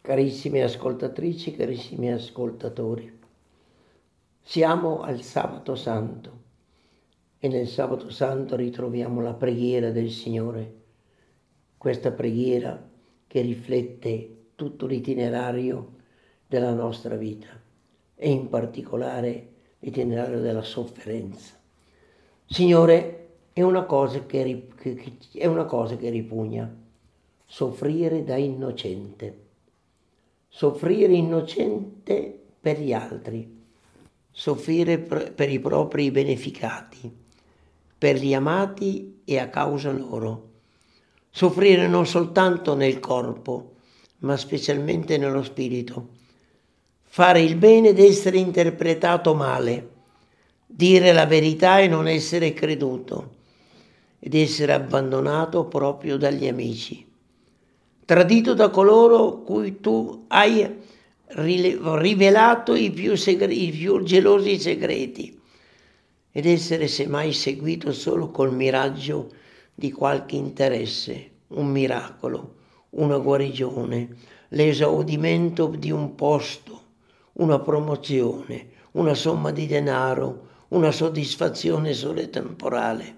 Carissime ascoltatrici, carissimi ascoltatori, siamo al Sabato Santo e nel Sabato Santo ritroviamo la preghiera del Signore, questa preghiera che riflette tutto l'itinerario della nostra vita e in particolare l'itinerario della sofferenza. Signore, è una cosa che ripugna, soffrire da innocente. Soffrire innocente per gli altri, soffrire per i propri beneficati, per gli amati e a causa loro. Soffrire non soltanto nel corpo, ma specialmente nello spirito. Fare il bene ed essere interpretato male, dire la verità e non essere creduto, ed essere abbandonato proprio dagli amici. Tradito da coloro cui tu hai rivelato i più gelosi segreti, ed essere semmai seguito solo col miraggio di qualche interesse, un miracolo, una guarigione, l'esaudimento di un posto, una promozione, una somma di denaro, una soddisfazione solo temporale.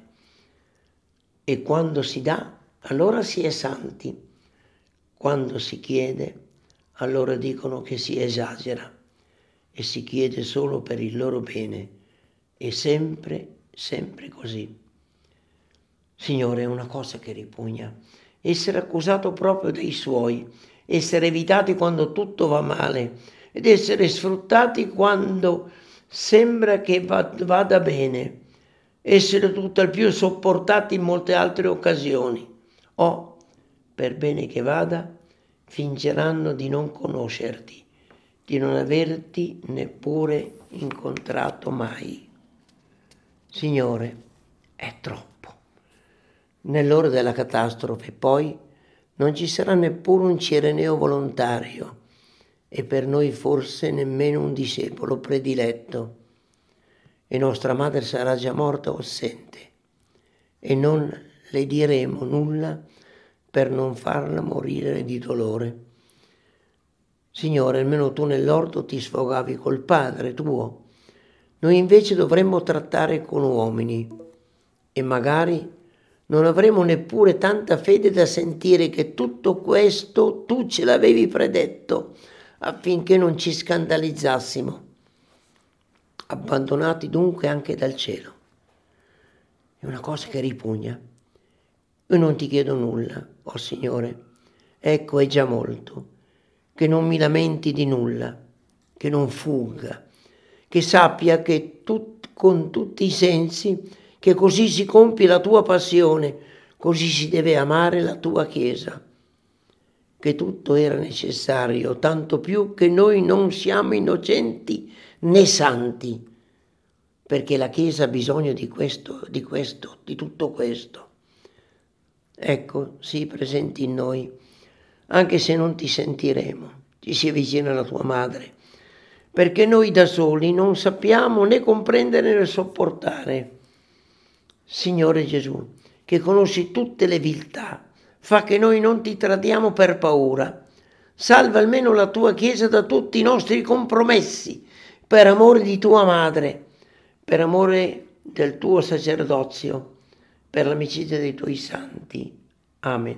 E quando si dà, allora si è santi. Quando si chiede, allora dicono che si esagera e si chiede solo per il loro bene. È sempre, sempre così. Signore, è una cosa che ripugna. Essere accusato proprio dai suoi, essere evitati quando tutto va male ed essere sfruttati quando sembra che vada bene, essere tutt'al più sopportati in molte altre occasioni. Per bene che vada, fingeranno di non conoscerti, di non averti neppure incontrato mai. Signore, è troppo. Nell'ora della catastrofe, poi, non ci sarà neppure un cireneo volontario e per noi forse nemmeno un discepolo prediletto. E nostra madre sarà già morta o assente e non le diremo nulla per non farla morire di dolore. Signore, almeno tu nell'orto ti sfogavi col Padre tuo. Noi invece dovremmo trattare con uomini e magari non avremo neppure tanta fede da sentire che tutto questo tu ce l'avevi predetto affinché non ci scandalizzassimo. Abbandonati dunque anche dal cielo. È una cosa che ripugna. Io non ti chiedo nulla, oh Signore, ecco è già molto, che non mi lamenti di nulla, che non fugga, che sappia che con tutti i sensi che così si compie la tua passione, così si deve amare la tua Chiesa, che tutto era necessario, tanto più che noi non siamo innocenti né santi, perché la Chiesa ha bisogno di tutto questo. Ecco, sii presenti in noi, anche se non ti sentiremo, ti sia vicina la tua madre, perché noi da soli non sappiamo né comprendere né sopportare. Signore Gesù, che conosci tutte le viltà, fa che noi non ti tradiamo per paura. Salva almeno la tua Chiesa da tutti i nostri compromessi, per amore di tua madre, per amore del tuo sacerdozio, per l'amicizia dei tuoi santi. Amen.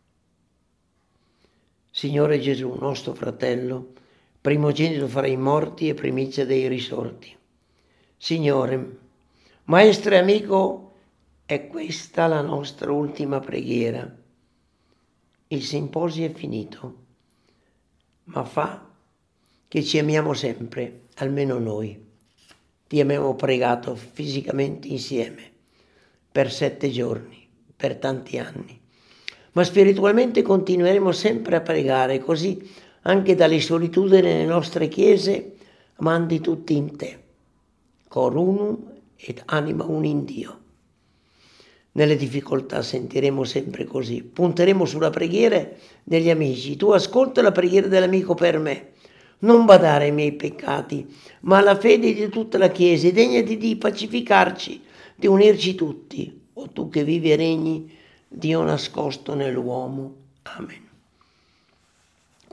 Signore Gesù, nostro fratello, primogenito fra i morti e primizia dei risorti. Signore, Maestro e amico, è questa la nostra ultima preghiera. Il simposio è finito, ma fa che ci amiamo sempre, almeno noi. Ti abbiamo pregato fisicamente insieme per 7 giorni, per tanti anni, ma spiritualmente continueremo sempre a pregare, così anche dalle solitudini delle nostre chiese mandi tutti in te, cor unum ed anima una in Dio. Nelle difficoltà sentiremo sempre così, punteremo sulla preghiera degli amici. Tu ascolta la preghiera dell'amico per me, non badare ai miei peccati, ma alla fede di tutta la Chiesa, e degnati di pacificarci, di unirci tutti, o tu che vivi e regni, Dio nascosto nell'uomo. Amen.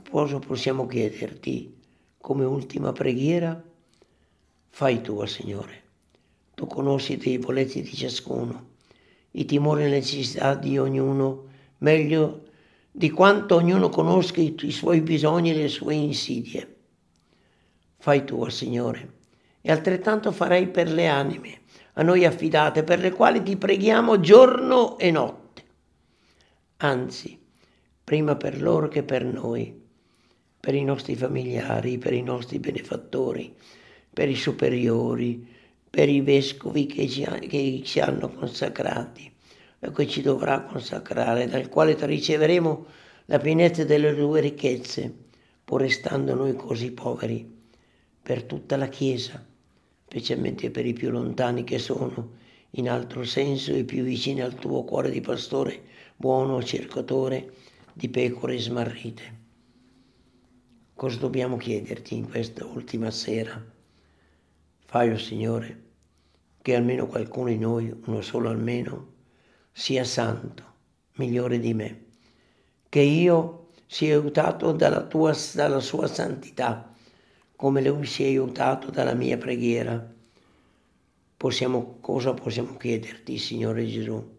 cosa possiamo chiederti come ultima preghiera? Fai tua, Signore. Tu conosci i debolezze di ciascuno, i timori e le necessità di ognuno, meglio di quanto ognuno conosca i suoi bisogni e le sue insidie. Fai tua, Signore, e altrettanto farai per le anime a noi affidate, per le quali ti preghiamo giorno e notte. Anzi, prima per loro che per noi, per i nostri familiari, per i nostri benefattori, per i superiori, per i vescovi che ci hanno consacrati e che ci dovrà consacrare, dal quale riceveremo la pienezza delle tue ricchezze, pur restando noi così poveri, per tutta la Chiesa, specialmente per i più lontani che sono, in altro senso, i più vicini al tuo cuore di pastore, buono cercatore di pecore smarrite. Cosa dobbiamo chiederti in questa ultima sera? Fai, o Signore, che almeno qualcuno di noi, uno solo almeno, sia santo, migliore di me, che io sia aiutato dalla sua santità, come lui si è aiutato dalla mia preghiera. Cosa possiamo chiederti, Signore Gesù?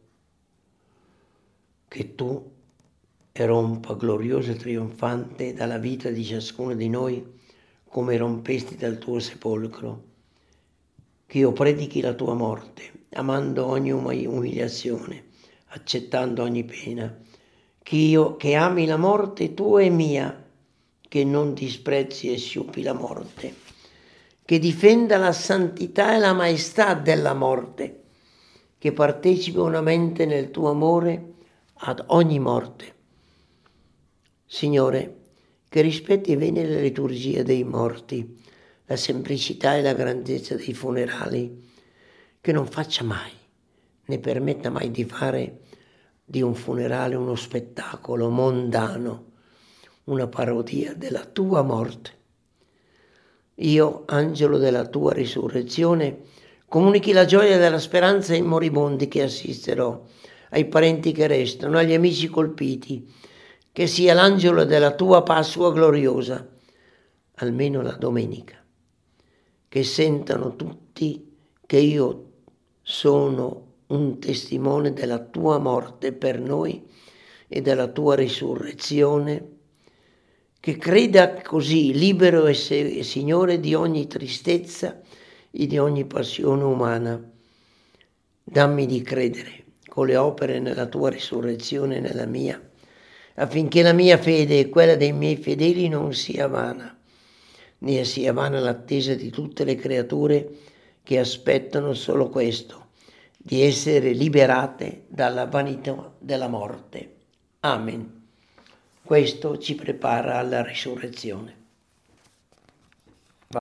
Che tu rompa glorioso e trionfante dalla vita di ciascuno di noi, come rompesti dal tuo sepolcro, che io predichi la tua morte, amando ogni umiliazione, accettando ogni pena, che ami la morte tua e mia, che non disprezzi e sciupi la morte, che difenda la santità e la maestà della morte, che partecipi unamente nel tuo amore ad ogni morte. Signore, che rispetti bene la liturgia dei morti, la semplicità e la grandezza dei funerali, che non faccia mai, né permetta mai di fare di un funerale uno spettacolo mondano, una parodia della tua morte. Io, angelo della tua risurrezione, comunichi la gioia della speranza ai moribondi che assisterò, ai parenti che restano, agli amici colpiti, che sia l'angelo della tua Pasqua gloriosa, almeno la domenica, che sentano tutti che io sono un testimone della tua morte per noi e della tua risurrezione, che creda così libero e Signore di ogni tristezza e di ogni passione umana. Dammi di credere con le opere nella tua risurrezione e nella mia, affinché la mia fede e quella dei miei fedeli non sia vana, né sia vana l'attesa di tutte le creature che aspettano solo questo, di essere liberate dalla vanità della morte. Amen. Questo ci prepara alla risurrezione.